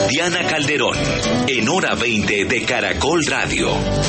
Diana Calderón, en Hora 20 de Caracol Radio.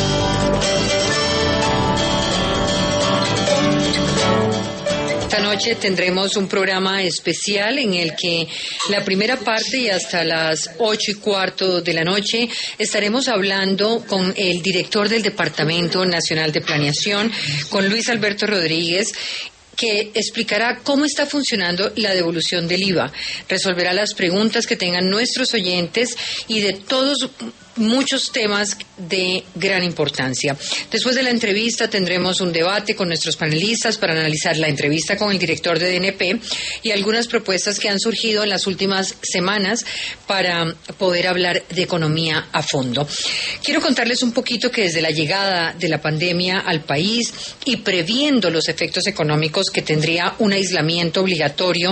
Esta noche tendremos un programa especial en el que la primera parte y hasta las 8:15 de la noche estaremos hablando con el director del Departamento Nacional de Planeación, con Luis Alberto Rodríguez, que explicará cómo está funcionando la devolución del IVA, resolverá las preguntas que tengan nuestros oyentes y de todos muchos temas de gran importancia. Después de la entrevista tendremos un debate con nuestros panelistas para analizar la entrevista con el director de DNP y algunas propuestas que han surgido en las últimas semanas para poder hablar de economía a fondo. Quiero contarles un poquito que desde la llegada de la pandemia al país y previendo los efectos económicos que tendría un aislamiento obligatorio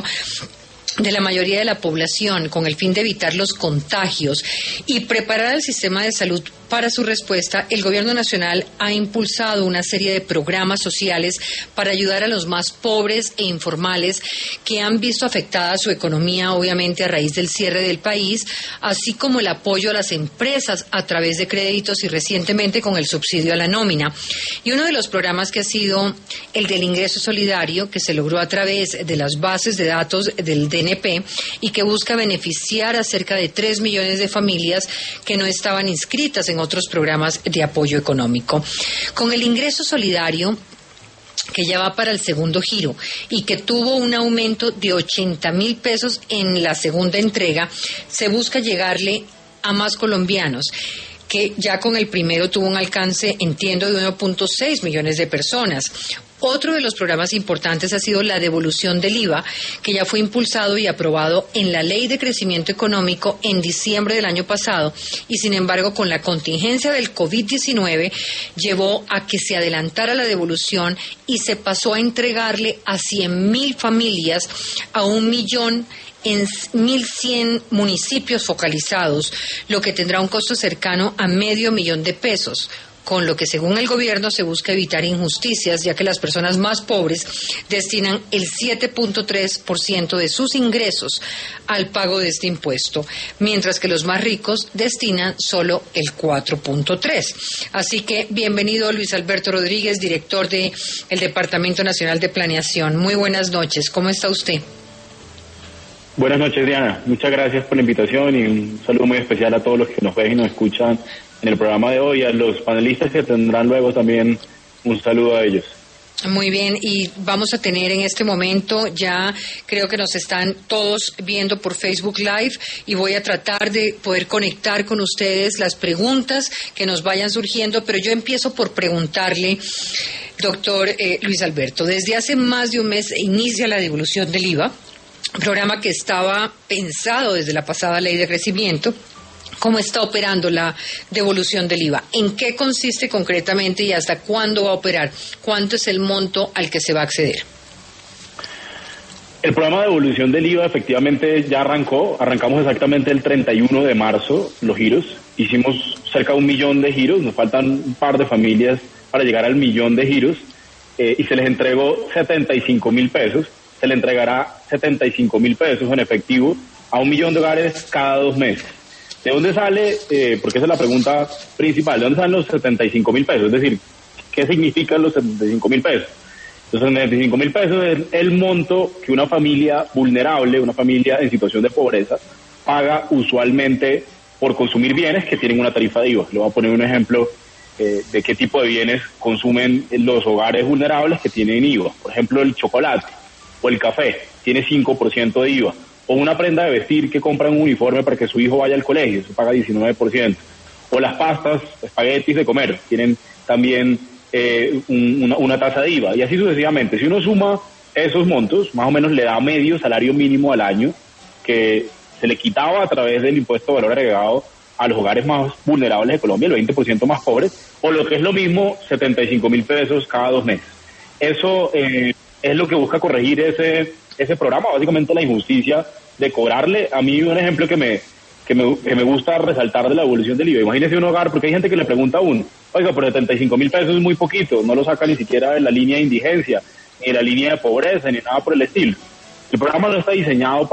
de la mayoría de la población con el fin de evitar los contagios y preparar al sistema de salud para su respuesta, el Gobierno Nacional ha impulsado una serie de programas sociales para ayudar a los más pobres e informales que han visto afectada su economía, obviamente a raíz del cierre del país, así como el apoyo a las empresas a través de créditos y recientemente con el subsidio a la nómina. Y uno de los programas que ha sido el del ingreso solidario, que se logró a través de las bases de datos del DNP y que busca beneficiar a cerca de 3 millones de familias que no estaban inscritas en otros programas de apoyo económico. Con el ingreso solidario, que ya va para el segundo giro y que tuvo un aumento de 80,000 pesos en la segunda entrega, se busca llegarle a más colombianos, que ya con el primero tuvo un alcance, entiendo, de 1.6 millones de personas. Otro de los programas importantes ha sido la devolución del IVA, que ya fue impulsado y aprobado en la Ley de Crecimiento Económico en diciembre del año pasado y, sin embargo, con la contingencia del COVID-19 llevó a que se adelantara la devolución y se pasó a entregarle a 100,000 familias, a 1 millón en 1.100 municipios focalizados, lo que tendrá un costo cercano a $500,000 de pesos, con lo que según el gobierno se busca evitar injusticias, ya que las personas más pobres destinan el 7.3% de sus ingresos al pago de este impuesto, mientras que los más ricos destinan solo el 4.3%. Así que bienvenido Luis Alberto Rodríguez, director del Departamento Nacional de Planeación. Muy buenas noches, ¿cómo está usted? Buenas noches, Diana. Muchas gracias por la invitación y un saludo muy especial a todos los que nos ven y nos escuchan en el programa de hoy, a los panelistas que tendrán luego también un saludo a ellos. Muy bien, y vamos a tener en este momento, ya creo que nos están todos viendo por Facebook Live y voy a tratar de poder conectar con ustedes las preguntas que nos vayan surgiendo, pero yo empiezo por preguntarle, doctor Luis Alberto, desde hace más de un mes inicia la devolución del IVA, programa que estaba pensado desde la pasada Ley de Crecimiento. ¿Cómo está operando la devolución del IVA? ¿En qué consiste concretamente y hasta cuándo va a operar? ¿Cuánto es el monto al que se va a acceder? El programa de devolución del IVA efectivamente ya arrancamos exactamente el 31 de marzo los giros, hicimos cerca de 1 millón de giros, nos faltan un par de familias para llegar al 1 millón de giros y se les entregó 75,000 pesos. Se le entregará 75,000 pesos en efectivo a 1 millón de hogares cada 2 meses. ¿De dónde sale? Porque esa es la pregunta principal. ¿De dónde salen los 75,000 pesos? Es decir, ¿qué significan los 75,000 pesos? Los 75,000 pesos es el monto que una familia vulnerable, una familia en situación de pobreza, paga usualmente por consumir bienes que tienen una tarifa de IVA. Le voy a poner un ejemplo de qué tipo de bienes consumen los hogares vulnerables que tienen IVA. Por ejemplo, el chocolate o el café tiene 5% de IVA, o una prenda de vestir que compran un uniforme para que su hijo vaya al colegio, eso paga 19%, o las pastas, espaguetis de comer, tienen también una tasa de IVA, y así sucesivamente. Si uno suma esos montos, más o menos le da medio salario mínimo al año, que se le quitaba a través del impuesto de valor agregado a los hogares más vulnerables de Colombia, el 20% más pobres, o lo que es lo mismo, 75,000 pesos cada 2 meses. Eso es lo que busca corregir ese programa, básicamente la injusticia de cobrarle. A mí un ejemplo que me gusta resaltar de la devolución del IVA. Imagínese un hogar, porque hay gente que le pregunta a uno, oiga, pero 75,000 pesos es muy poquito, no lo saca ni siquiera de la línea de indigencia, ni de la línea de pobreza, ni nada por el estilo. El programa no está diseñado para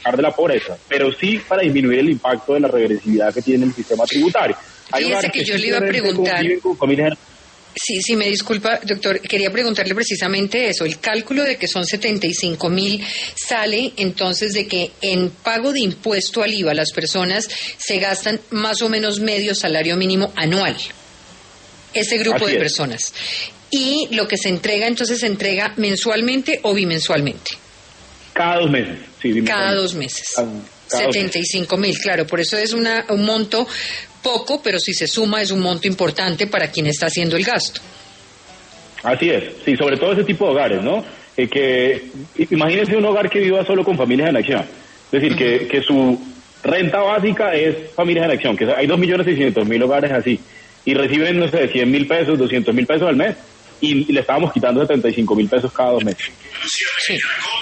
sacar de la pobreza, pero sí para disminuir el impacto de la regresividad que tiene el sistema tributario. Fíjese que yo le iba a preguntar. Sí, me disculpa, doctor. Quería preguntarle precisamente eso. El cálculo de que son 75.000 sale entonces de que en pago de impuesto al IVA las personas se gastan más o menos medio salario mínimo anual. Ese grupo de personas. Y lo que se entrega, entonces, se entrega mensualmente o bimensualmente. Cada 2 meses. Sí, cada 2 meses. 75.000, claro. Por eso es un monto poco, pero si se suma es un monto importante para quien está haciendo el gasto. Así es, sí, sobre todo ese tipo de hogares, ¿no? Imagínense un hogar que viva solo con familias en acción, es decir, que su renta básica es familias en acción, que hay 2.600.000 hogares así, y reciben, no sé, 100.000 pesos, 200.000 pesos al mes, y le estábamos quitando 75.000 pesos cada 2 meses. Sí.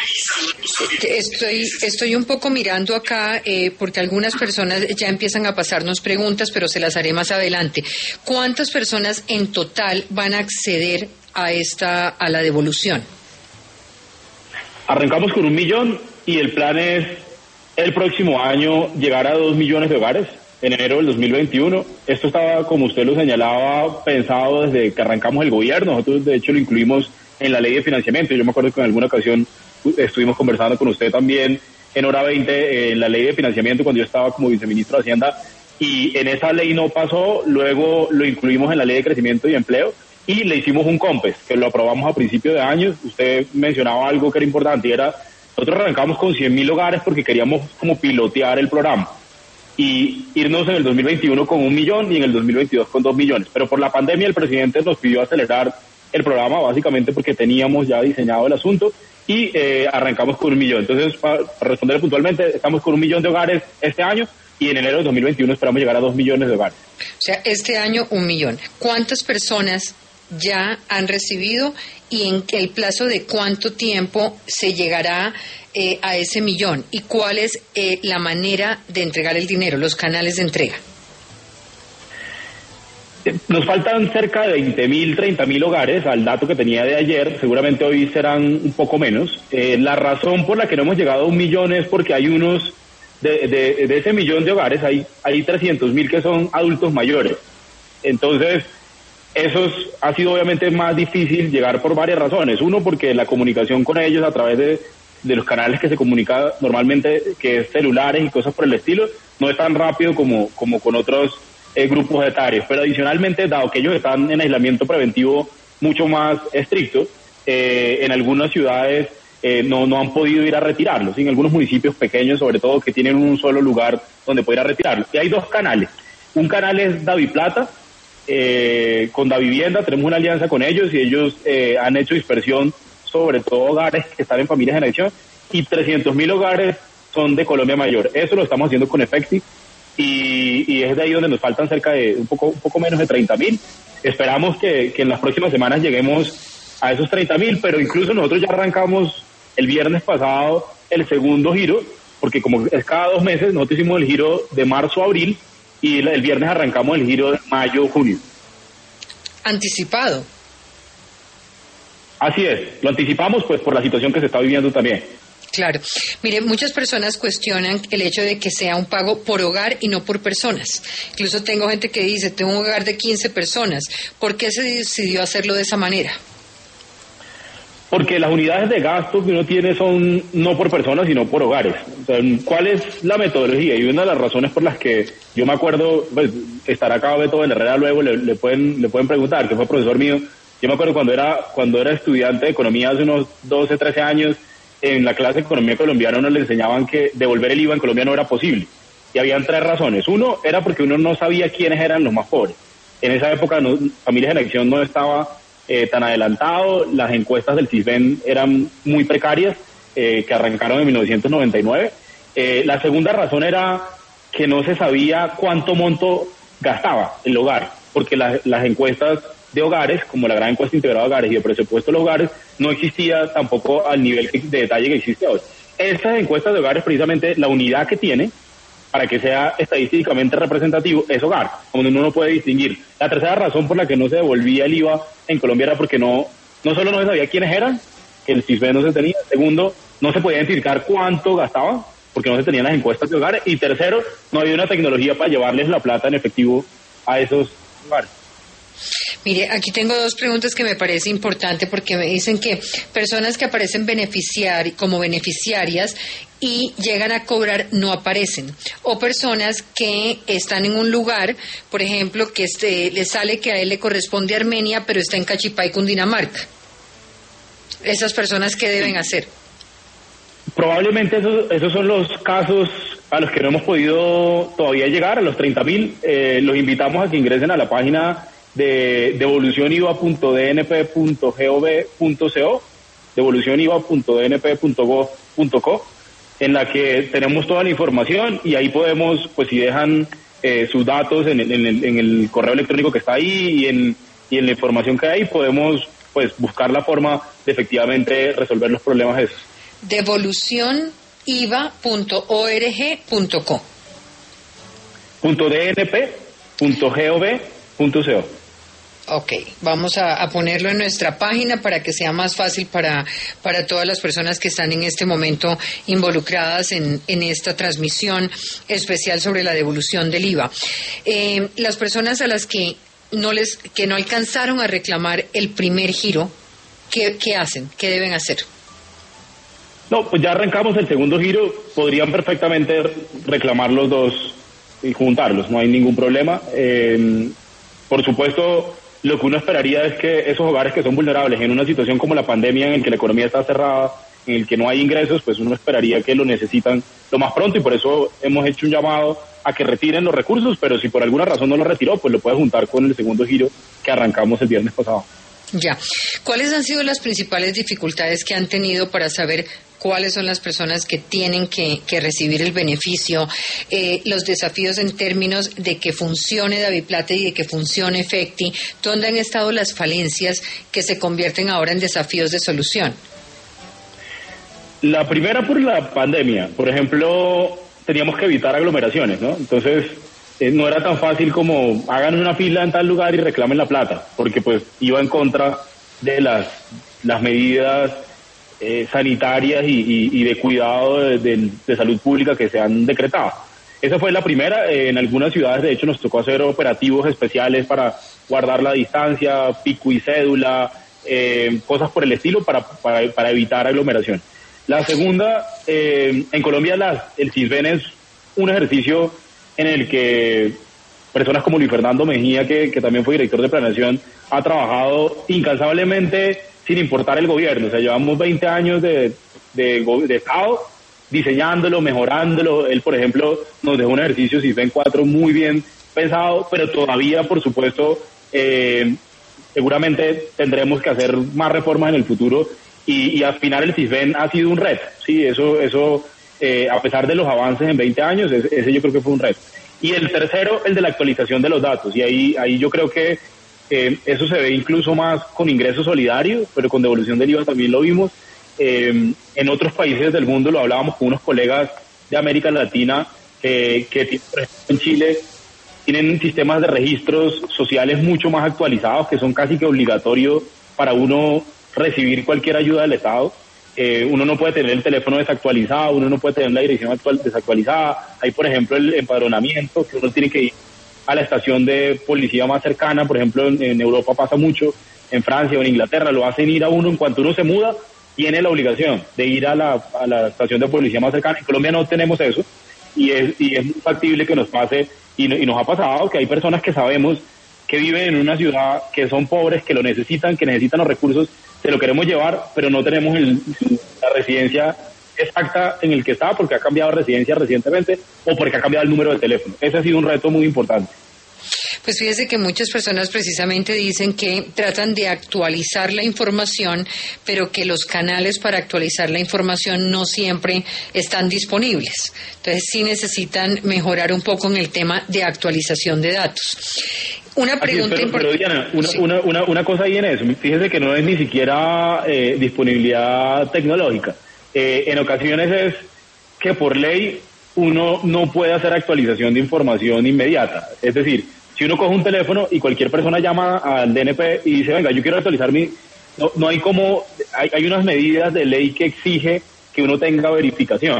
Estoy un poco mirando acá porque algunas personas ya empiezan a pasarnos preguntas, pero se las haré más adelante. ¿Cuántas personas en total van a acceder a la devolución? Arrancamos con 1 millón y el plan es el próximo año llegar a 2 millones de hogares en enero del 2021. Esto estaba, como usted lo señalaba, pensado desde que arrancamos el gobierno. Nosotros, de hecho, lo incluimos en la ley de financiamiento. Yo me acuerdo que en alguna ocasión estuvimos conversando con usted también en Hora 20 en la ley de financiamiento cuando yo estaba como viceministro de Hacienda, y en esa ley no pasó. Luego lo incluimos en la ley de crecimiento y empleo y le hicimos un COMPES, que lo aprobamos a principio de año. Usted mencionaba algo que era importante, y era, nosotros arrancamos con 100.000 hogares porque queríamos como pilotear el programa y irnos en el 2021 con 1 millón y en el 2022 con 2 millones. Pero por la pandemia el presidente nos pidió acelerar el programa, básicamente porque teníamos ya diseñado el asunto, y arrancamos con 1 millón. Entonces, para responder puntualmente, estamos con 1 millón de hogares este año, y en enero de 2021 esperamos llegar a 2 millones de hogares. O sea, este año 1 millón. ¿Cuántas personas ya han recibido y en el plazo de cuánto tiempo se llegará a ese millón? ¿Y cuál es la manera de entregar el dinero, los canales de entrega? Nos faltan cerca de 20.000, 30.000 hogares, al dato que tenía de ayer. Seguramente hoy serán un poco menos. La razón por la que no hemos llegado a 1 millón es porque hay unos, de ese millón de hogares, hay 300.000 que son adultos mayores. Entonces, ha sido obviamente más difícil llegar por varias razones. Uno, porque la comunicación con ellos a través de los canales que se comunica normalmente, que es celulares y cosas por el estilo, no es tan rápido como con otros grupos etarios. Pero adicionalmente, dado que ellos están en aislamiento preventivo mucho más estricto, en algunas ciudades no han podido ir a retirarlos, en algunos municipios pequeños sobre todo, que tienen un solo lugar donde poder ir a retirarlos. Y hay 2 canales. Un canal es Daviplata, con Davivienda, tenemos una alianza con ellos, y ellos han hecho dispersión sobre todo hogares que están en familias en acción, y 300.000 hogares son de Colombia Mayor. Eso lo estamos haciendo con Efecti, y es de ahí donde nos faltan cerca de un poco menos de 30.000. Esperamos que en las próximas semanas lleguemos a esos 30.000, pero incluso nosotros ya arrancamos el viernes pasado el segundo giro, porque como es cada 2 meses, nosotros hicimos el giro de marzo a abril, y el viernes arrancamos el giro de mayo-junio. ¿Anticipado? Así es, lo anticipamos pues por la situación que se está viviendo también. Claro. Mire, muchas personas cuestionan el hecho de que sea un pago por hogar y no por personas. Incluso tengo gente que dice, tengo un hogar de 15 personas. ¿Por qué se decidió hacerlo de esa manera? Porque las unidades de gasto que uno tiene son no por personas, sino por hogares. O sea, ¿cuál es la metodología? Y una de las razones por las que yo me acuerdo, pues estará acá Beto de la Herrera luego, le pueden preguntar, que fue profesor mío. Yo me acuerdo cuando era estudiante de economía hace unos 12, 13 años, en la clase de economía colombiana nos le enseñaban que devolver el IVA en Colombia no era posible. Y habían 3 razones. Uno, era porque uno no sabía quiénes eran los más pobres. En esa época, Familias en Acción no estaba tan adelantado, las encuestas del CISBEN eran muy precarias, que arrancaron en 1999. La segunda razón era que no se sabía cuánto monto gastaba el hogar, porque las encuestas de hogares, como la gran encuesta integrada de hogares y el presupuesto de los hogares, no existía tampoco al nivel de detalle que existe hoy. Estas encuestas de hogares, precisamente, la unidad que tiene para que sea estadísticamente representativo es hogar, como uno no puede distinguir. La tercera razón por la que no se devolvía el IVA en Colombia era porque no solo no se sabía quiénes eran, que el CISBEN no se tenía. Segundo, no se podía identificar cuánto gastaban, porque no se tenían las encuestas de hogares, y tercero, no había una tecnología para llevarles la plata en efectivo a esos hogares. Mire, aquí tengo dos preguntas que me parece importante porque me dicen que personas que aparecen como beneficiarias y llegan a cobrar no aparecen, o personas que están en un lugar, por ejemplo, que le sale que a él le corresponde Armenia, pero está en Cachipay, Cundinamarca. ¿Esas personas qué deben hacer? Probablemente esos son los casos a los que no hemos podido todavía llegar, a los 30.000. Los invitamos a que ingresen a la página de devolucioniva.dnp.gov.co, devolucioniva.dnp.gov.co, en la que tenemos toda la información, y ahí podemos, pues si dejan sus datos en el correo electrónico que está ahí y en la información que hay, podemos pues buscar la forma de efectivamente resolver los problemas esos. devolucioniva.org.co .dnp.gov.co. Ok, vamos a ponerlo en nuestra página para que sea más fácil para todas las personas que están en este momento involucradas en esta transmisión especial sobre la devolución del IVA. Las personas a las que no alcanzaron a reclamar el primer giro, ¿qué hacen? ¿Qué deben hacer? No, pues ya arrancamos el segundo giro, podrían perfectamente reclamar los dos y juntarlos, no hay ningún problema. Por supuesto, lo que uno esperaría es que esos hogares que son vulnerables en una situación como la pandemia, en la que la economía está cerrada, en el que no hay ingresos, pues uno esperaría que lo necesitan lo más pronto, y por eso hemos hecho un llamado a que retiren los recursos, pero si por alguna razón no lo retiró, pues lo puede juntar con el segundo giro que arrancamos el viernes pasado. Ya. ¿Cuáles han sido las principales dificultades que han tenido para saber cuáles son las personas que tienen que recibir el beneficio, los desafíos en términos de que funcione DaviPlata y de que funcione Efecti? ¿Dónde han estado las falencias que se convierten ahora en desafíos de solución? La primera, por la pandemia. Por ejemplo, teníamos que evitar aglomeraciones, ¿no? Entonces, no era tan fácil como hagan una fila en tal lugar y reclamen la plata, porque pues iba en contra de las medidas sanitarias y de cuidado de salud pública que se han decretado. Esa fue la primera. En algunas ciudades, de hecho, nos tocó hacer operativos especiales para guardar la distancia, pico y cédula, cosas por el estilo para evitar aglomeración. La segunda, en Colombia el CISBEN es un ejercicio en el que personas como Luis Fernando Mejía, que también fue director de planeación, ha trabajado incansablemente sin importar el gobierno. O sea, llevamos 20 años de Estado diseñándolo, mejorándolo. Él, por ejemplo, nos dejó un ejercicio CISBEN 4 muy bien pensado, pero todavía, por supuesto, seguramente tendremos que hacer más reformas en el futuro, y afinar el CISBEN ha sido un reto. Sí, eso a pesar de los avances en 20 años, ese yo creo que fue un reto. Y el tercero, el de la actualización de los datos, y ahí yo creo que eso se ve incluso más con ingreso solidario, pero con devolución del IVA también lo vimos. En otros países del mundo, lo hablábamos con unos colegas de América Latina, que por ejemplo en Chile tienen sistemas de registros sociales mucho más actualizados, que son casi que obligatorios para uno recibir cualquier ayuda del Estado. Uno no puede tener el teléfono desactualizado, uno no puede tener la dirección desactualizada. Hay, por ejemplo, el empadronamiento, que uno tiene que ir a la estación de policía más cercana. Por ejemplo, en Europa pasa mucho, en Francia o en Inglaterra lo hacen ir a uno en cuanto uno se muda, tiene la obligación de ir a la estación de policía más cercana. En Colombia no tenemos eso, y es muy factible que nos pase, y nos ha pasado que hay personas que sabemos que viven en una ciudad, que son pobres, que lo necesitan, que necesitan los recursos, se lo queremos llevar, pero no tenemos la residencia exacta en el que está, porque ha cambiado de residencia recientemente o porque ha cambiado el número de teléfono. Ese ha sido un reto muy importante. Pues fíjese que muchas personas precisamente dicen que tratan de actualizar la información, pero que los canales para actualizar la información no siempre están disponibles. Entonces sí necesitan mejorar un poco en el tema de actualización de datos. Una pregunta importante. Pero Diana, una cosa ahí en eso. Fíjese que no es ni siquiera disponibilidad tecnológica. En ocasiones es que por ley uno no puede hacer actualización de información inmediata. Es decir, si uno coge un teléfono y cualquier persona llama al DNP y dice, venga, yo quiero actualizar no hay como, hay unas medidas de ley que exige que uno tenga verificación.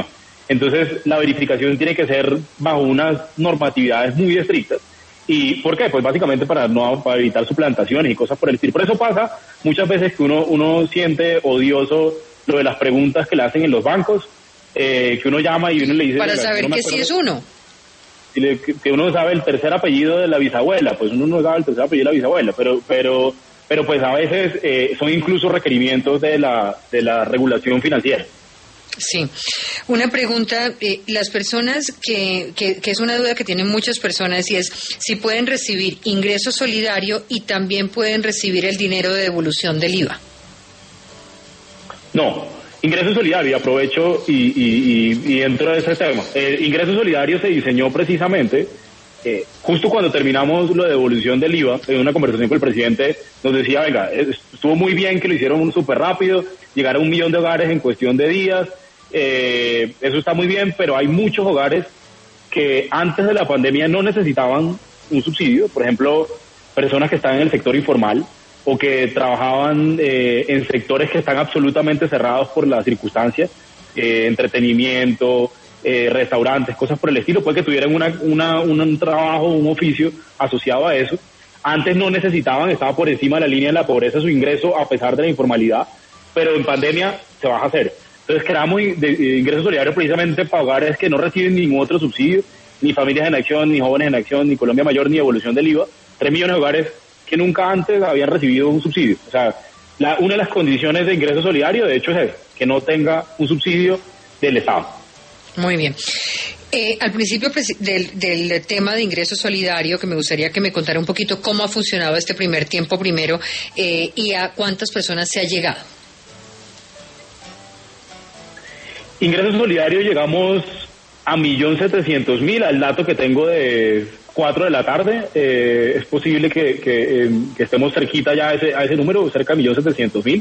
Entonces, la verificación tiene que ser bajo unas normatividades muy estrictas. ¿Y por qué? Pues básicamente para evitar suplantaciones y cosas por el estilo. Por eso pasa muchas veces que uno siente odioso lo de las preguntas que le hacen en los bancos, que uno llama y uno le dice... Para saber que sí es uno. Que uno sabe el tercer apellido de la bisabuela, pues uno no sabe el tercer apellido de la bisabuela, pero pues a veces son incluso requerimientos de la regulación financiera. Sí. Una pregunta, las personas que es una duda que tienen muchas personas, y es si pueden recibir ingreso solidario y también pueden recibir el dinero de devolución del IVA. No, ingreso solidario, aprovecho y entro de ese tema. El ingreso solidario se diseñó precisamente justo cuando terminamos lo de devolución del IVA. En una conversación con el presidente nos decía, venga, estuvo muy bien que lo hicieron súper rápido, llegar a 1 millón de hogares en cuestión de días, eso está muy bien, pero hay muchos hogares que antes de la pandemia no necesitaban un subsidio. Por ejemplo, personas que están en el sector informal o que trabajaban en sectores que están absolutamente cerrados por las circunstancias, entretenimiento, restaurantes, cosas por el estilo. Puede que tuvieran un trabajo, un oficio asociado a eso. Antes no necesitaban, estaba por encima de la línea de la pobreza su ingreso a pesar de la informalidad, pero en pandemia se baja a cero. Entonces creamos ingresos solidarios precisamente para hogares que no reciben ningún otro subsidio, ni Familias en Acción, ni Jóvenes en Acción, ni Colombia Mayor, ni devolución del IVA. 3 millones de hogares que nunca antes habían recibido un subsidio. O sea, una de las condiciones de ingreso solidario, de hecho, es que no tenga un subsidio del Estado. Muy bien. Al principio del tema de ingreso solidario, que me gustaría que me contara un poquito cómo ha funcionado este primer tiempo primero y a cuántas personas se ha llegado. Ingreso solidario llegamos a 1.700.000, al dato que tengo de 4 de la tarde. Es posible que estemos cerquita ya a ese número, cerca de 1.700.000.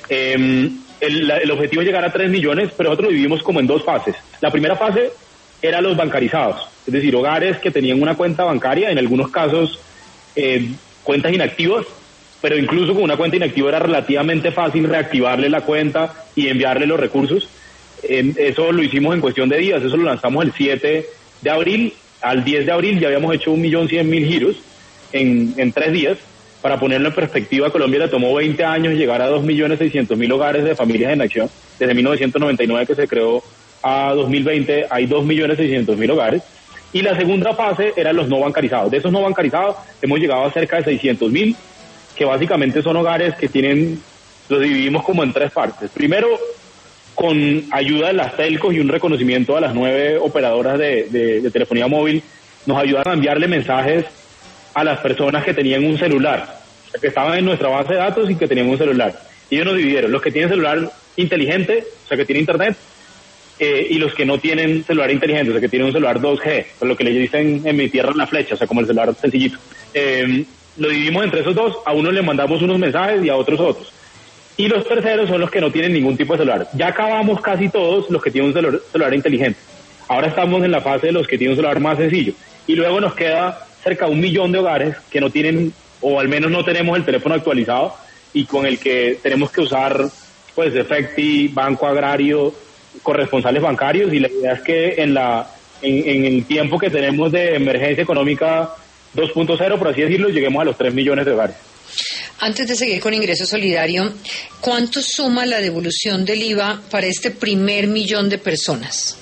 El objetivo es llegar a 3 millones, pero nosotros lo dividimos como en 2 fases. La primera fase era los bancarizados, es decir, hogares que tenían una cuenta bancaria, en algunos casos cuentas inactivas, pero incluso con una cuenta inactiva era relativamente fácil reactivarle la cuenta y enviarle los recursos. Eso lo hicimos en cuestión de días, eso lo lanzamos el 7 de abril, al 10 de abril ya habíamos hecho 1.100.000 giros en 3 días. Para ponerlo en perspectiva, a Colombia le tomó 20 años llegar a 2.600.000 hogares de Familias en Acción. Desde 1999 que se creó a 2020 hay 2.600.000 hogares. Y la segunda fase eran los no bancarizados. De esos no bancarizados hemos llegado a cerca de 600.000, que básicamente son hogares que los dividimos como en 3 partes. Primero, con ayuda de las telcos y un reconocimiento a las 9 operadoras de telefonía móvil, nos ayudaron a enviarle mensajes a las personas que tenían un celular, que estaban en nuestra base de datos y que tenían un celular. Y ellos nos dividieron, los que tienen celular inteligente, o sea, que tiene internet, y los que no tienen celular inteligente, o sea, que tienen un celular 2G, por lo que le dicen en mi tierra la flecha, o sea, como el celular sencillito. Lo dividimos entre esos dos, a unos le mandamos unos mensajes y a otros otros. Y los terceros son los que no tienen ningún tipo de celular. Ya acabamos casi todos los que tienen un celular inteligente. Ahora estamos en la fase de los que tienen un celular más sencillo. Y luego nos queda cerca de 1 millón de hogares que no tienen, o al menos no tenemos el teléfono actualizado y con el que tenemos que usar, pues, Efecti, Banco Agrario, corresponsales bancarios. Y la idea es que en el tiempo que tenemos de emergencia económica 2.0, por así decirlo, lleguemos a los 3 millones de hogares. Antes de seguir con ingreso solidario, ¿cuánto suma la devolución del IVA para este primer millón de personas?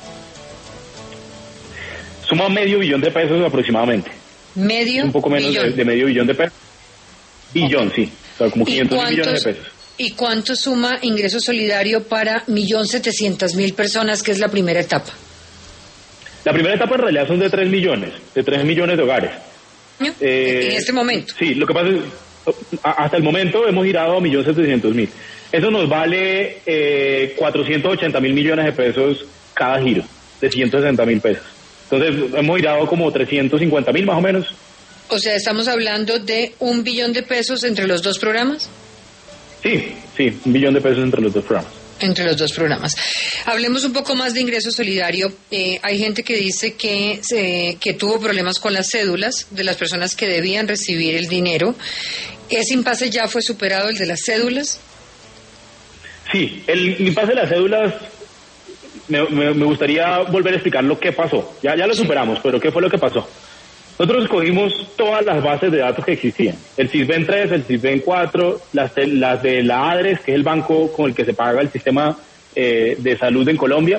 Suma $500 millón de pesos aproximadamente. ¿Medio? Un poco menos de $500 millón de pesos. Billón, sí. O sea, como 500 millones de pesos. ¿Y cuánto suma ingreso solidario para 1.700.000 personas, que es la primera etapa? La primera etapa en realidad son de 3 millones de hogares. En este momento. Sí, lo que pasa es hasta el momento hemos girado a 1.700.000. Eso nos vale 480.000 millones de pesos cada giro, de 160.000 pesos. Entonces hemos girado como 350.000 más o menos. O sea, estamos hablando de $1 billón de pesos entre los 2 programas. Sí, $1 billón de pesos entre los 2 programas. Entre los 2 programas. Hablemos un poco más de ingreso solidario. Hay gente que dice que tuvo problemas con las cédulas de las personas que debían recibir el dinero. ¿Ese impasse ya fue superado, el de las cédulas? Sí, el impasse de las cédulas me gustaría volver a explicar lo que pasó. Ya lo superamos, pero ¿qué fue lo que pasó? Nosotros escogimos todas las bases de datos que existían. El Sisbén 3, el Sisbén 4, las de la ADRES, que es el banco con el que se paga el sistema de salud en Colombia.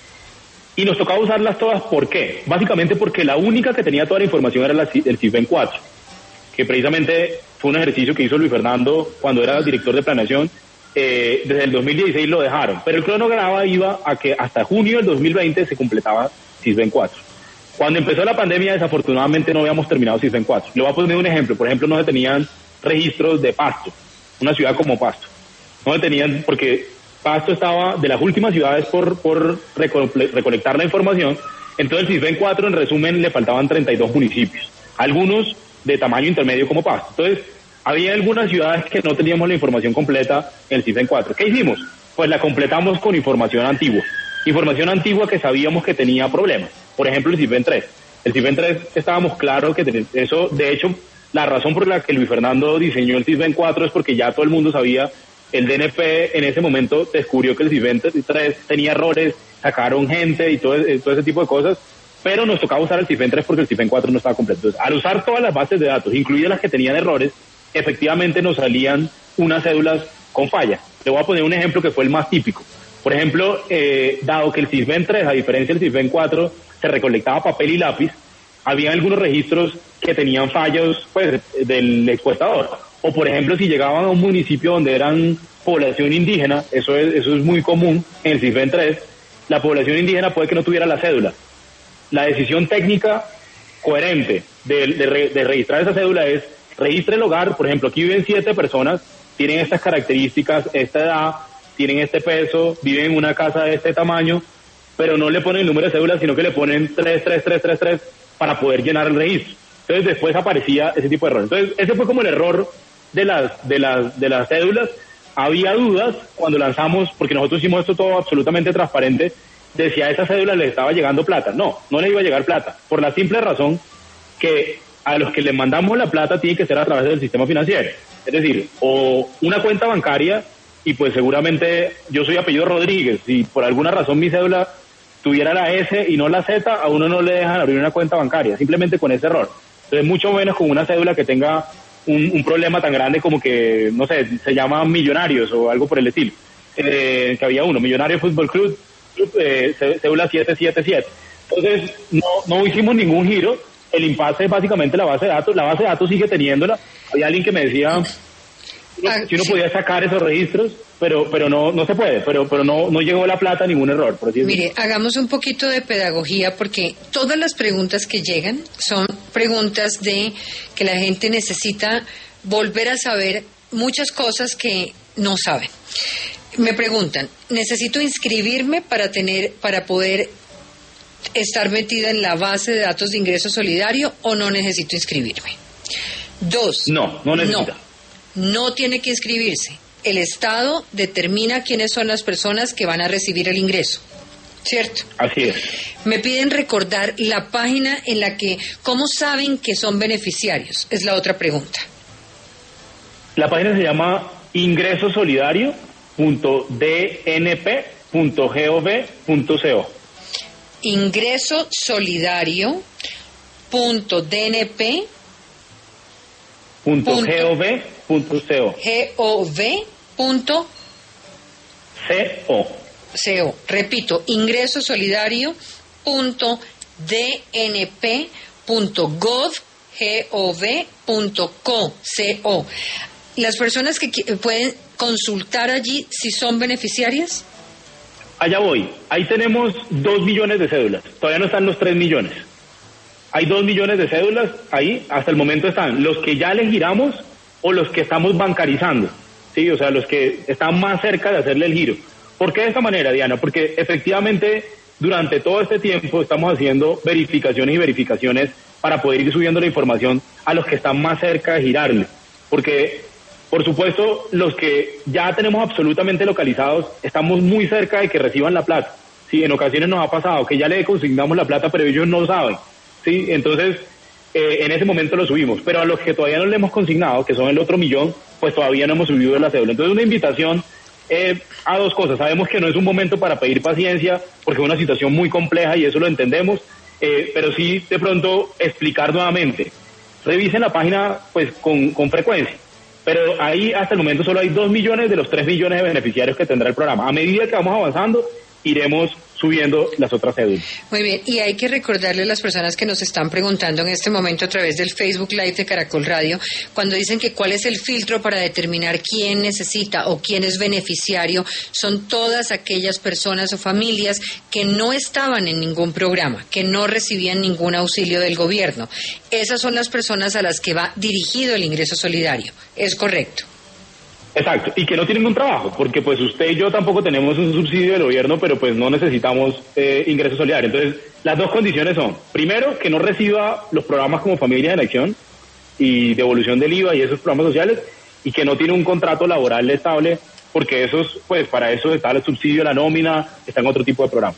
Y nos tocaba usarlas todas, ¿por qué? Básicamente porque la única que tenía toda la información era el Sisbén 4, que precisamente fue un ejercicio que hizo Luis Fernando cuando era director de planeación. Desde el 2016 lo dejaron, pero el cronograma iba a que hasta junio del 2020 se completaba Sisbén 4. Cuando empezó la pandemia, desafortunadamente no habíamos terminado Sisbén 4. Le voy a poner un ejemplo. Por ejemplo, no se tenían registros de Pasto, una ciudad como Pasto. No se tenían porque Pasto estaba de las últimas ciudades por recolectar la información. Entonces, el Sisbén 4, en resumen, le faltaban 32 municipios, algunos de tamaño intermedio como Pasto. Entonces, había algunas ciudades que no teníamos la información completa en el Sisbén 4. ¿Qué hicimos? Pues la completamos con información antigua que sabíamos que tenía problemas. Por ejemplo, el Sisbén 3. El Sisbén 3 estábamos claros que eso, de hecho, la razón por la que Luis Fernando diseñó el Sisbén 4 es porque ya todo el mundo sabía. El DNP en ese momento descubrió que el Sisbén 3 tenía errores, sacaron gente y todo ese tipo de cosas, pero nos tocaba usar el Sisbén 3 porque el Sisbén 4 no estaba completo. Entonces, al usar todas las bases de datos, incluidas las que tenían errores, efectivamente nos salían unas cédulas con falla. Le voy a poner un ejemplo que fue el más típico. Por ejemplo, dado que el Sisbén 3, a diferencia del Sisbén 4, se recolectaba papel y lápiz, había algunos registros que tenían fallos pues del expuestador. O por ejemplo, si llegaban a un municipio donde eran población indígena, eso es muy común en el Sisbén 3, la población indígena puede que no tuviera la cédula. La decisión técnica coherente de registrar esa cédula es: registre el hogar. Por ejemplo, aquí viven 7 personas, tienen estas características, esta edad, tienen este peso, viven en una casa de este tamaño, pero no le ponen el número de cédula, sino que le ponen 33333 para poder llenar el registro. Entonces después aparecía ese tipo de error. Entonces ese fue como el error de las cédulas. Había dudas cuando lanzamos, porque nosotros hicimos esto todo absolutamente transparente, decía a esa cédula le estaba llegando plata. No le iba a llegar plata, por la simple razón que a los que le mandamos la plata tiene que ser a través del sistema financiero. Es decir, o una cuenta bancaria, y pues seguramente yo soy apellido Rodríguez, si por alguna razón mi cédula tuviera la S y no la Z, a uno no le dejan abrir una cuenta bancaria, simplemente con ese error. Entonces, mucho menos con una cédula que tenga un problema tan grande como que, no sé, se llama Millonarios o algo por el estilo. Que había uno, Millonarios Fútbol Club, cédula 777. Entonces, no hicimos ningún giro. El impasse es básicamente la base de datos. La base de datos sigue teniéndola. Había alguien que me decía si uno podía sacar esos registros, pero no se puede, pero no llegó la plata a ningún error, por así decirlo. Mire, hagamos un poquito de pedagogía, porque todas las preguntas que llegan son preguntas de que la gente necesita volver a saber muchas cosas que no saben. Me preguntan, ¿necesito inscribirme para poder estar metida en la base de datos de ingreso solidario o no necesito inscribirme? 2. No necesita. No tiene que inscribirse. El Estado determina quiénes son las personas que van a recibir el ingreso, ¿cierto? Así es. Me piden recordar la página en la que, ¿cómo saben que son beneficiarios? Es la otra pregunta. La página se llama ingresosolidario.dnp.gov.co. ingresosolidario.dnp.gov.co. Repito, ingresosolidario.dnp.gov.co. Las personas que pueden consultar allí si son beneficiarias. Allá voy. Ahí tenemos 2 millones de cédulas. Todavía no están los 3 millones. Hay 2 millones de cédulas ahí. Hasta el momento están los que ya les giramos o los que estamos bancarizando. Sí, o sea, los que están más cerca de hacerle el giro. ¿Por qué de esta manera, Diana? Porque efectivamente durante todo este tiempo estamos haciendo verificaciones para poder ir subiendo la información a los que están más cerca de girarle. Porque, por supuesto, los que ya tenemos absolutamente localizados, estamos muy cerca de que reciban la plata. Sí, en ocasiones nos ha pasado que ya le consignamos la plata, pero ellos no saben. Sí, entonces en ese momento lo subimos. Pero a los que todavía no le hemos consignado, que son el otro millón, pues todavía no hemos subido la cédula. Entonces, una invitación a dos cosas. Sabemos que no es un momento para pedir paciencia porque es una situación muy compleja y eso lo entendemos, pero sí de pronto explicar nuevamente. Revisen la página pues con frecuencia, pero ahí hasta el momento solo hay 2 millones de los 3 millones de beneficiarios que tendrá el programa. A medida que vamos avanzando, iremos subiendo las otras cédulas. Muy bien, y hay que recordarle a las personas que nos están preguntando en este momento a través del Facebook Live de Caracol Radio, cuando dicen que cuál es el filtro para determinar quién necesita o quién es beneficiario, son todas aquellas personas o familias que no estaban en ningún programa, que no recibían ningún auxilio del gobierno. Esas son las personas a las que va dirigido el ingreso solidario. ¿Es correcto? Exacto, y que no tienen un trabajo, porque pues usted y yo tampoco tenemos un subsidio del gobierno, pero pues no necesitamos ingreso solidario. Entonces, las dos condiciones son, primero, que no reciba los programas como Familias en Acción y devolución del IVA y esos programas sociales, y que no tiene un contrato laboral estable, porque esos, pues para eso está el subsidio, la nómina, está en otro tipo de programas.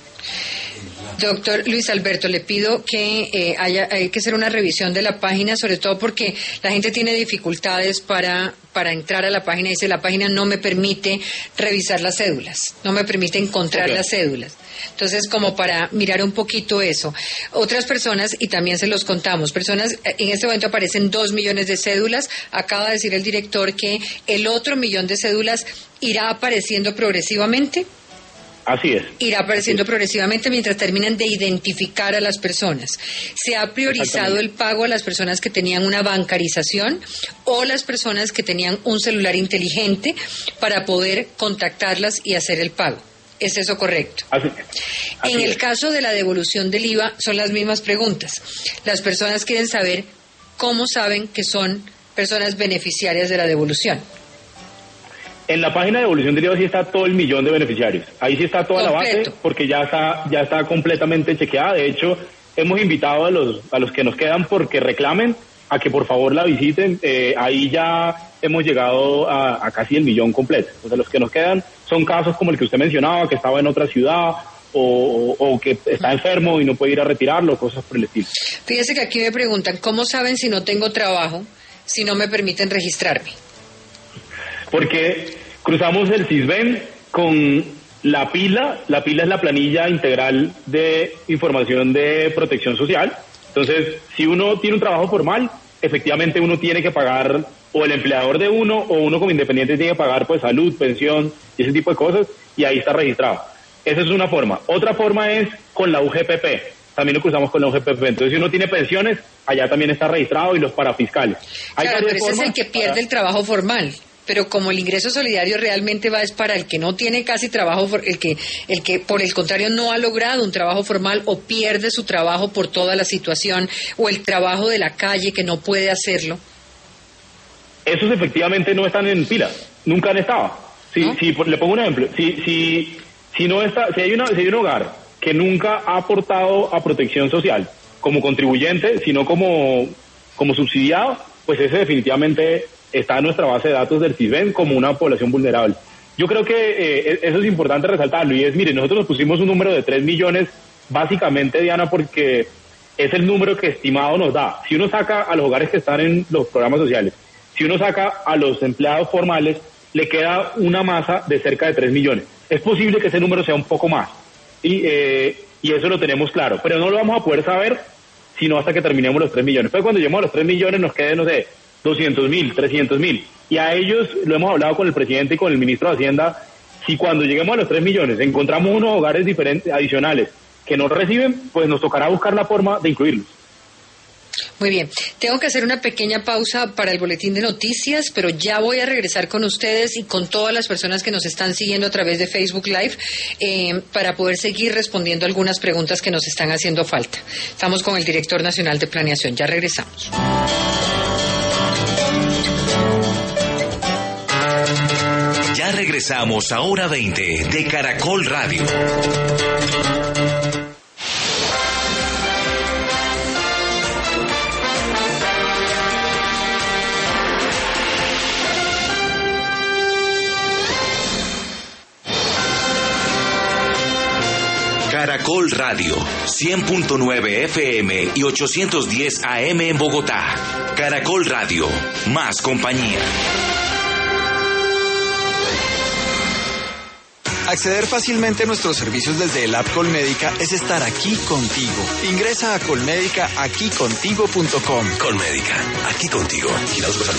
Doctor Luis Alberto, le pido que hay que hacer una revisión de la página, sobre todo porque la gente tiene dificultades para entrar a la página. Dice, la página no me permite revisar las cédulas, no me permite encontrar las cédulas. Entonces, como para mirar un poquito eso. Otras personas, y también se los contamos, personas, en este momento aparecen 2 millones de cédulas. Acaba de decir el director que el otro millón de cédulas irá apareciendo progresivamente. Así es. Irá apareciendo progresivamente mientras terminan de identificar a las personas. ¿Se ha priorizado el pago a las personas que tenían una bancarización o las personas que tenían un celular inteligente para poder contactarlas y hacer el pago? ¿Es eso correcto? Así en el es. caso de la devolución del IVA son las mismas preguntas. Las personas quieren saber cómo saben que son personas beneficiarias de la devolución. En la página de devolución del IVA sí está todo el millón de beneficiarios. Ahí sí está toda Completo. la base porque ya está completamente chequeada. De hecho, hemos invitado a los que nos quedan porque reclamen a que por favor la visiten. Ahí ya hemos llegado a casi el millón completo. O sea, los que nos quedan son casos como el que usted mencionaba, que estaba en otra ciudad o que está enfermo y no puede ir a retirarlo, cosas por el estilo. Fíjese que aquí me preguntan, ¿cómo saben si no tengo trabajo, si no me permiten registrarme? Porque cruzamos el CISBEN con la PILA. La PILA es la planilla integral de información de protección social. Entonces, si uno tiene un trabajo formal, efectivamente uno tiene que pagar, o el empleador de uno, o uno como independiente tiene que pagar pues salud, pensión y ese tipo de cosas, y ahí está registrado. Esa es una forma. Otra forma es con la UGPP. También lo cruzamos con la UGPP. Entonces, si uno tiene pensiones, allá también está registrado, y los parafiscales. Claro, pero ese es el que pierde el trabajo formal. Pero como el ingreso solidario realmente es para el que no tiene casi trabajo, el que por el contrario no ha logrado un trabajo formal o pierde su trabajo por toda la situación, o el trabajo de la calle que no puede hacerlo. Esos efectivamente no están en fila, nunca han estado. ¿No? Le pongo un ejemplo. Si hay un hogar que nunca ha aportado a protección social como contribuyente, sino como subsidiado, pues ese definitivamente está en nuestra base de datos del CISBEN como una población vulnerable. Yo creo que eso es importante resaltarlo, y es, mire, nosotros nos pusimos un número de 3 millones, básicamente, Diana, porque es el número que estimado nos da. Si uno saca a los hogares que están en los programas sociales, si uno saca a los empleados formales, le queda una masa de cerca de 3 millones. Es posible que ese número sea un poco más, y eso lo tenemos claro, pero no lo vamos a poder saber sino hasta que terminemos los 3 millones. Pero cuando lleguemos a los 3 millones nos quede, no sé, 200.000, 300.000. Y a ellos lo hemos hablado con el presidente y con el ministro de Hacienda. Si cuando lleguemos a los 3 millones encontramos unos hogares diferentes, adicionales, que no reciben, pues nos tocará buscar la forma de incluirlos. Muy bien, tengo que hacer una pequeña pausa para el boletín de noticias, pero ya voy a regresar con ustedes y con todas las personas que nos están siguiendo a través de Facebook Live para poder seguir respondiendo algunas preguntas que nos están haciendo falta. Estamos con el director nacional de planeación, ya regresamos. Ya regresamos a Hora 20 de Caracol Radio. Caracol Radio, 100.9 FM y 810 AM en Bogotá. Caracol Radio, más compañía. Acceder fácilmente a nuestros servicios desde el app Colmédica es estar aquí contigo. Ingresa a colmédicaaquicontigo.com. Colmédica, aquí contigo. Vigilados por salud.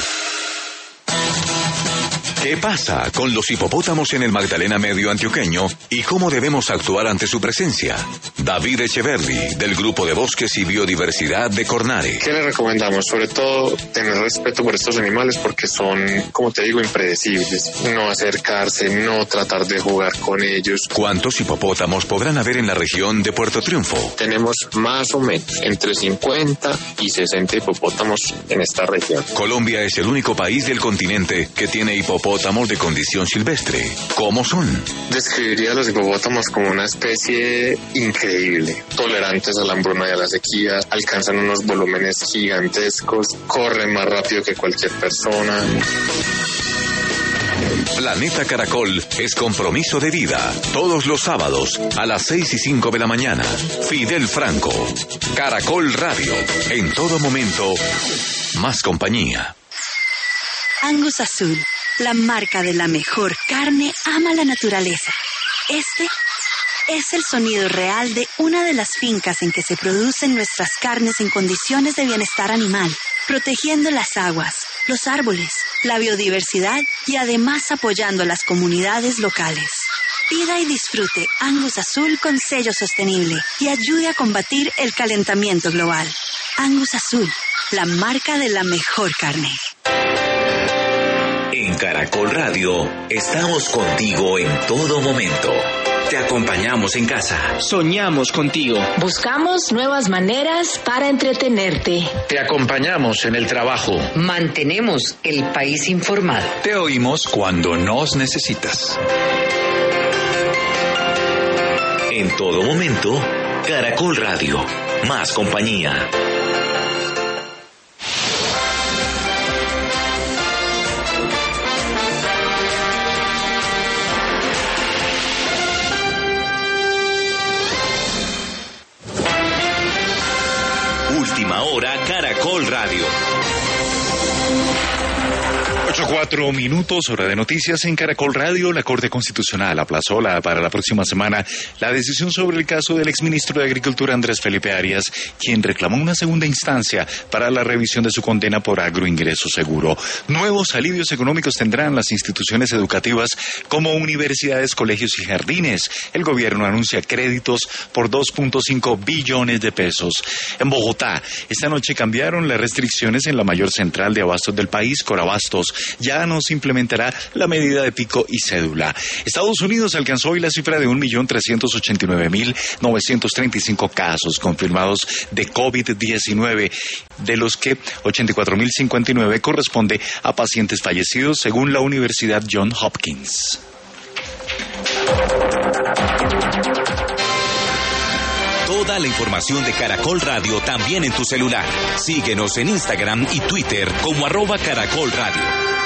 ¿Qué pasa con los hipopótamos en el Magdalena Medio antioqueño y cómo debemos actuar ante su presencia? David Echeverri, del Grupo de Bosques y Biodiversidad de Cornare. ¿Qué le recomendamos? Sobre todo tener respeto por estos animales porque son, como te digo, impredecibles. No acercarse, no tratar de jugar con ellos. ¿Cuántos hipopótamos podrán haber en la región de Puerto Triunfo? Tenemos más o menos entre 50 y 60 hipopótamos en esta región. Colombia es el único país del continente que tiene hipopótamos de condición silvestre. ¿Cómo son? Describiría a los hipopótamos como una especie increíble, tolerantes a la hambruna y a la sequía, alcanzan unos volúmenes gigantescos, corren más rápido que cualquier persona. Planeta Caracol es compromiso de vida. Todos los sábados a las 6:05 de la mañana. Fidel Franco. Caracol Radio. En todo momento, más compañía. Angus Azul, la marca de la mejor carne, ama la naturaleza. Este es el sonido real de una de las fincas en que se producen nuestras carnes en condiciones de bienestar animal, protegiendo las aguas, los árboles, la biodiversidad y además apoyando a las comunidades locales. Pida y disfrute Angus Azul con sello sostenible y ayude a combatir el calentamiento global. Angus Azul, la marca de la mejor carne. En Caracol Radio estamos contigo en todo momento. Te acompañamos en casa. Soñamos contigo. Buscamos nuevas maneras para entretenerte. Te acompañamos en el trabajo. Mantenemos el país informado. Te oímos cuando nos necesitas. En todo momento, Caracol Radio. Más compañía. Última hora, Caracol Radio. 8:04, hora de noticias en Caracol Radio. La Corte Constitucional aplazó para la próxima semana la decisión sobre el caso del exministro de Agricultura Andrés Felipe Arias, quien reclamó una segunda instancia para la revisión de su condena por agroingreso seguro. Nuevos alivios económicos tendrán las instituciones educativas como universidades, colegios y jardines. El gobierno anuncia créditos por 2.5 billones de pesos. En Bogotá, esta noche cambiaron las restricciones en la mayor central de abastos del país, Corabastos. Ya no se implementará la medida de pico y cédula. Estados Unidos alcanzó hoy la cifra de 1.389.935 casos confirmados de COVID-19, de los que 84.059 corresponde a pacientes fallecidos, según la Universidad Johns Hopkins. Toda la información de Caracol Radio también en tu celular. Síguenos en Instagram y Twitter como @Caracol Radio.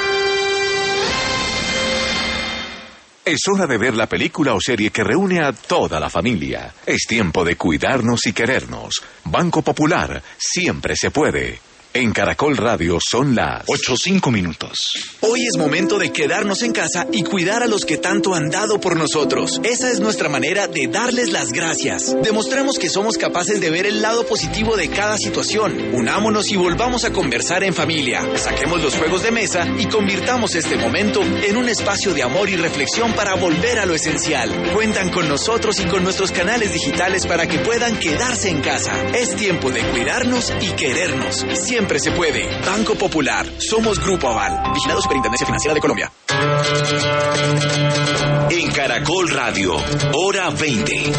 Es hora de ver la película o serie que reúne a toda la familia. Es tiempo de cuidarnos y querernos. Banco Popular, siempre se puede. En Caracol Radio son las 8:05. Hoy es momento de quedarnos en casa y cuidar a los que tanto han dado por nosotros. Esa es nuestra manera de darles las gracias. Demostremos que somos capaces de ver el lado positivo de cada situación. Unámonos y volvamos a conversar en familia. Saquemos los juegos de mesa y convirtamos este momento en un espacio de amor y reflexión para volver a lo esencial. Cuentan con nosotros y con nuestros canales digitales para que puedan quedarse en casa. Es tiempo de cuidarnos y querernos. Siempre se puede. Banco Popular. Somos Grupo Aval. Vigilado Superintendencia Financiera de Colombia. En Caracol Radio, hora 20.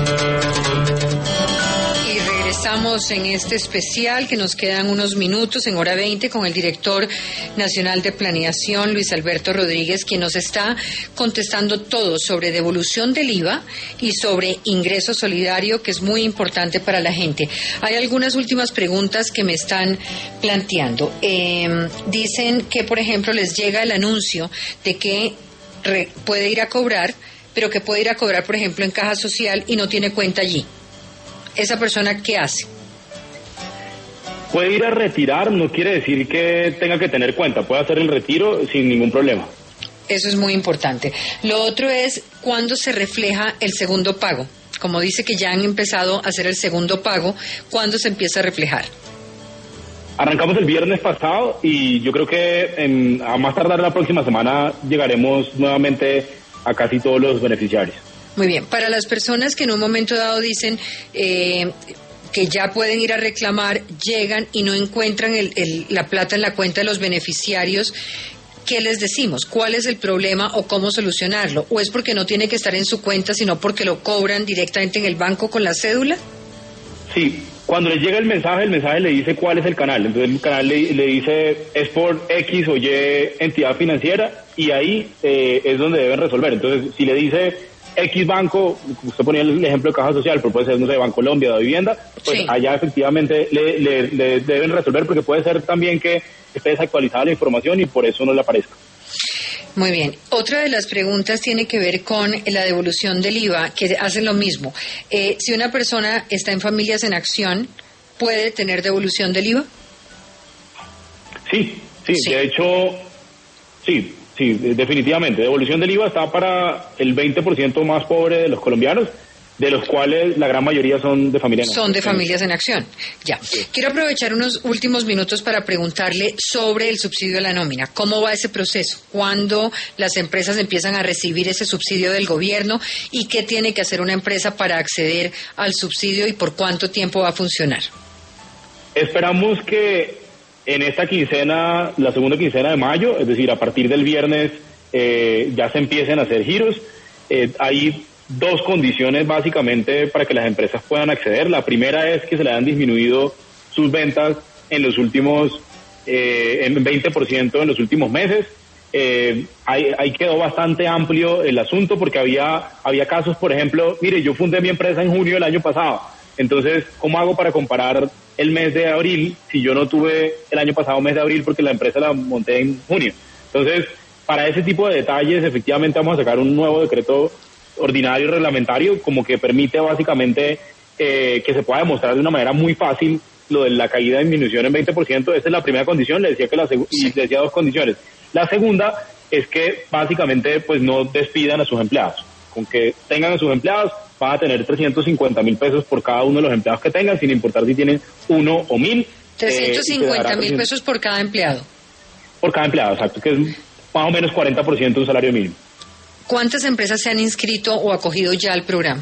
Y regresamos en este especial que nos quedan unos minutos en hora 20 con el director nacional de planeación, Luis Alberto Rodríguez, quien nos está contestando todo sobre devolución del IVA y sobre ingreso solidario, que es muy importante para la gente. Hay algunas últimas preguntas que me están planteando. Dicen que, por ejemplo, les llega el anuncio de que puede ir a cobrar, pero que puede ir a cobrar, por ejemplo, en Caja Social y no tiene cuenta allí. ¿Esa persona qué hace? Puede ir a retirar, no quiere decir que tenga que tener cuenta, puede hacer el retiro sin ningún problema. Eso es muy importante. Lo otro es cuándo se refleja el segundo pago. Como dice que ya han empezado a hacer el segundo pago, ¿cuándo se empieza a reflejar? Arrancamos el viernes pasado y yo creo que a más tardar la próxima semana llegaremos nuevamente a casi todos los beneficiarios. Muy bien. Para las personas que en un momento dado dicen que ya pueden ir a reclamar, llegan y no encuentran la plata en la cuenta de los beneficiarios, ¿qué les decimos? ¿Cuál es el problema o cómo solucionarlo? ¿O es porque no tiene que estar en su cuenta, sino porque lo cobran directamente en el banco con la cédula? Sí, cuando les llega el mensaje le dice cuál es el canal. Entonces el canal le dice es por X o Y entidad financiera y ahí es donde deben resolver. Entonces si le dice X banco, usted ponía el ejemplo de Caja Social, pero puede ser, no sé, Bancolombia, de Vivienda, pues sí, allá efectivamente le deben resolver, porque puede ser también que esté desactualizada la información y por eso no le aparezca. Muy bien. Otra de las preguntas tiene que ver con la devolución del IVA, que hacen lo mismo. Si una persona está en Familias en Acción, ¿puede tener devolución del IVA? Sí, de hecho, sí, definitivamente. Devolución del IVA está para el 20% más pobre de los colombianos, de los cuales la gran mayoría son de familias en acción. Son de Familias en Acción. Ya. Quiero aprovechar unos últimos minutos para preguntarle sobre el subsidio a la nómina. ¿Cómo va ese proceso? ¿Cuándo las empresas empiezan a recibir ese subsidio del gobierno? ¿Y qué tiene que hacer una empresa para acceder al subsidio y por cuánto tiempo va a funcionar? Esperamos que en esta quincena, la segunda quincena de mayo, es decir, a partir del viernes, ya se empiecen a hacer giros. Hay dos condiciones básicamente para que las empresas puedan acceder. La primera es que se le han disminuido sus ventas en los últimos, en 20% en los últimos meses. Ahí quedó bastante amplio el asunto porque había casos, por ejemplo, mire, yo fundé mi empresa en junio del año pasado. Entonces, ¿cómo hago para comparar el mes de abril si yo no tuve el año pasado mes de abril porque la empresa la monté en junio? Entonces, para ese tipo de detalles, efectivamente vamos a sacar un nuevo decreto ordinario y reglamentario como que permite básicamente que se pueda demostrar de una manera muy fácil lo de la caída de disminución en 20%. Esa es la primera condición, le decía y le decía dos condiciones. La segunda es que básicamente pues no despidan a sus empleados. Con que tengan a sus empleados van a tener 350,000 pesos por cada uno de los empleados que tengan, sin importar si tienen 1 o 1,000. 350,000 pesos por cada empleado. Por cada empleado, exacto, que es más o menos 40% de un salario mínimo. ¿Cuántas empresas se han inscrito o acogido ya al programa?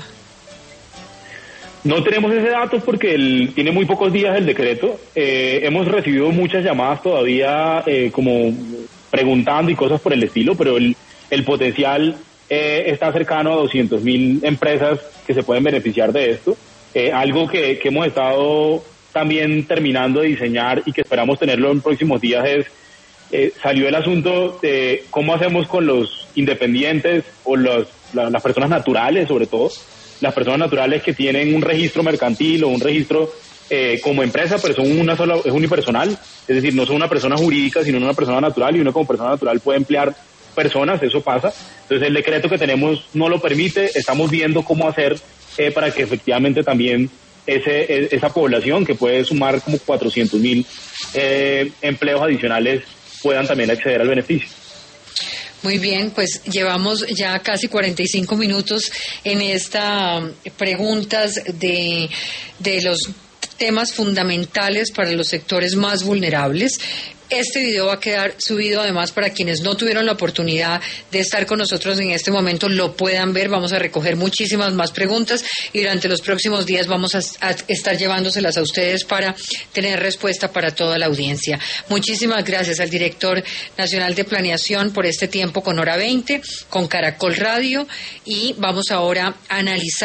No tenemos ese dato porque tiene muy pocos días el decreto. Hemos recibido muchas llamadas todavía como preguntando y cosas por el estilo, pero el potencial está cercano a 200,000 empresas que se pueden beneficiar de esto. Algo que hemos estado también terminando de diseñar y que esperamos tenerlo en próximos días es, salió el asunto de cómo hacemos con los independientes o las personas naturales, sobre todo, las personas naturales que tienen un registro mercantil o un registro como empresa, pero son es unipersonal, es decir, no son una persona jurídica, sino una persona natural, y uno como persona natural puede emplear personas, eso pasa. Entonces el decreto que tenemos no lo permite, estamos viendo cómo hacer para que efectivamente también esa población, que puede sumar como 400,000 empleos adicionales, puedan también acceder al beneficio. Muy bien, pues llevamos ya casi 45 minutos en esta preguntas de los temas fundamentales para los sectores más vulnerables. Este video va a quedar subido además para quienes no tuvieron la oportunidad de estar con nosotros en este momento lo puedan ver. Vamos a recoger muchísimas más preguntas y durante los próximos días vamos a estar llevándoselas a ustedes para tener respuesta para toda la audiencia. Muchísimas gracias al director nacional de planeación por este tiempo con Hora 20, con Caracol Radio, y vamos ahora a analizar